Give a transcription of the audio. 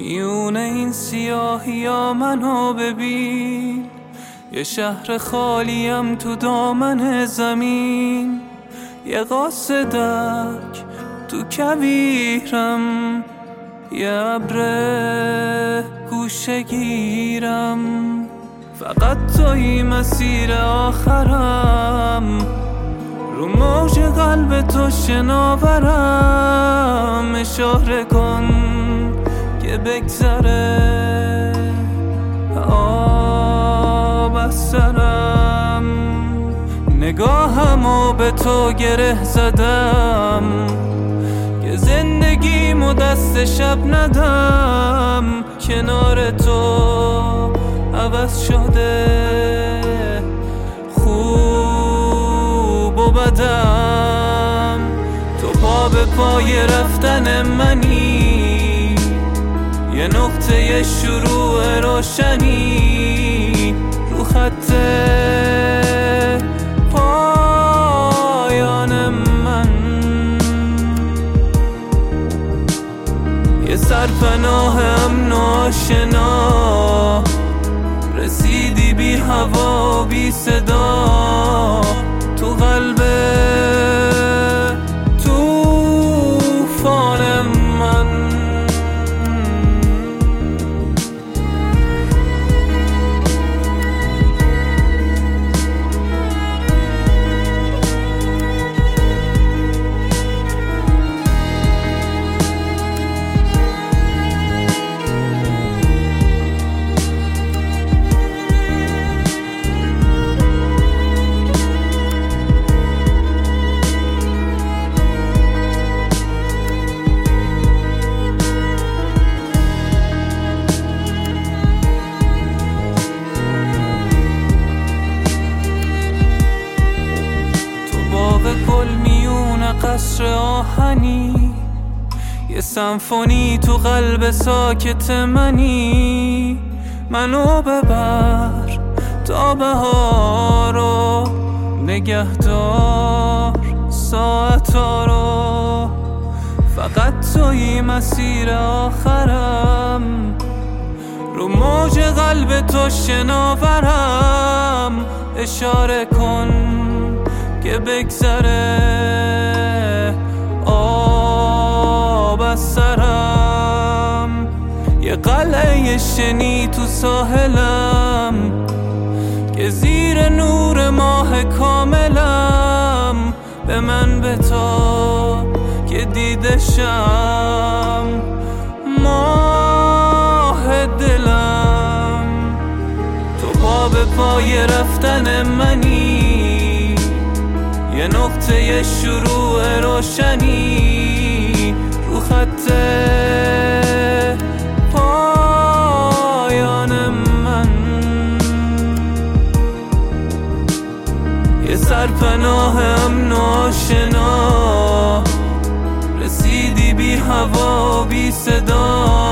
میونه این سیاهی ها منو ببین، یه شهر خالیم تو دامن زمین، یه قاصدک تو کویرم، یه ابر گوشه گیرم، فقط توی مسیر آخرم، رو موج قلب تو شناورم، اشاره کن که بگذره آب از سرم، نگاهمو به تو گره زدم که زندگیمو دست شب ندم، کنار تو عوض شده خوب و بدم، تو پا به پای رفتن منی، یه نقطه شروع روشنی رو خط پایان من، یه سرپناه امن و آشنا، رسیدی بی هوا بی صدا تو قلب توفان من. گل میون قصر آهنی، یه سمفونی تو قلب ساکت منی، منو ببر تا بهارو، نگهدار ساعتا رو، فقط توی مسیر آخرم، رو موج قلب تو شناورم، اشاره کن که بگذره آب از سرم، یه قلعه شنی تو ساحلم که زیر نور ماه کاملم، به من به تو که دیدشم ماه دلم، تو پا به پای رفتن منی، یه نقطه شروع روشنی رو خط پایان من، یه سرپناه امن و آشنا، رسیدی بی هوا بی صدا